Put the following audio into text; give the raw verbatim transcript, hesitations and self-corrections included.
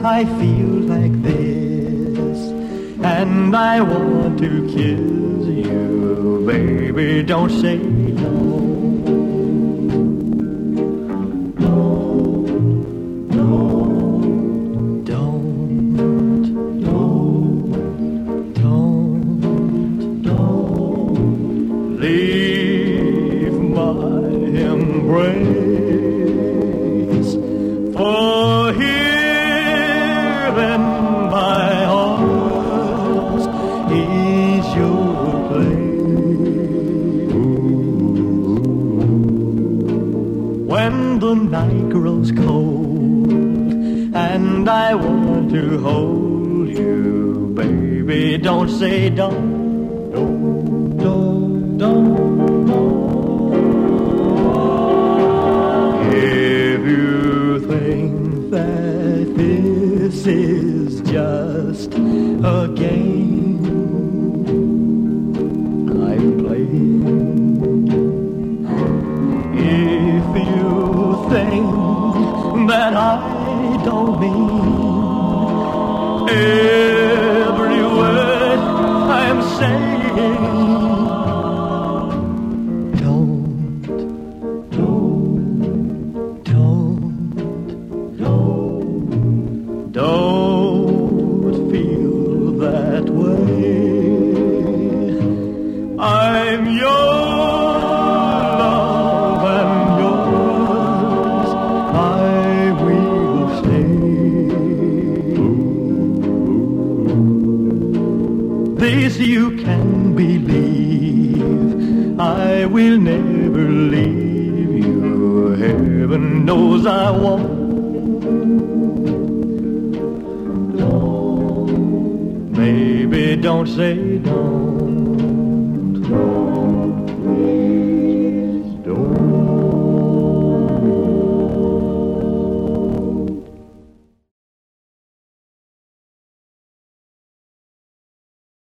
I feel like this, and I want to kiss you, baby, don't say no. Leave my embrace, for here in my arms is your place. When the night grows cold and I want to hold you, baby, don't say don't. Don't, don't, don't. If you think that this is just a game I'm playing, if you think that I don't mean every word I'm saying, don't feel that way. I'm your love and yours I will stay. This you can believe, I will never leave you. Heaven knows I won't. Baby, don't say no.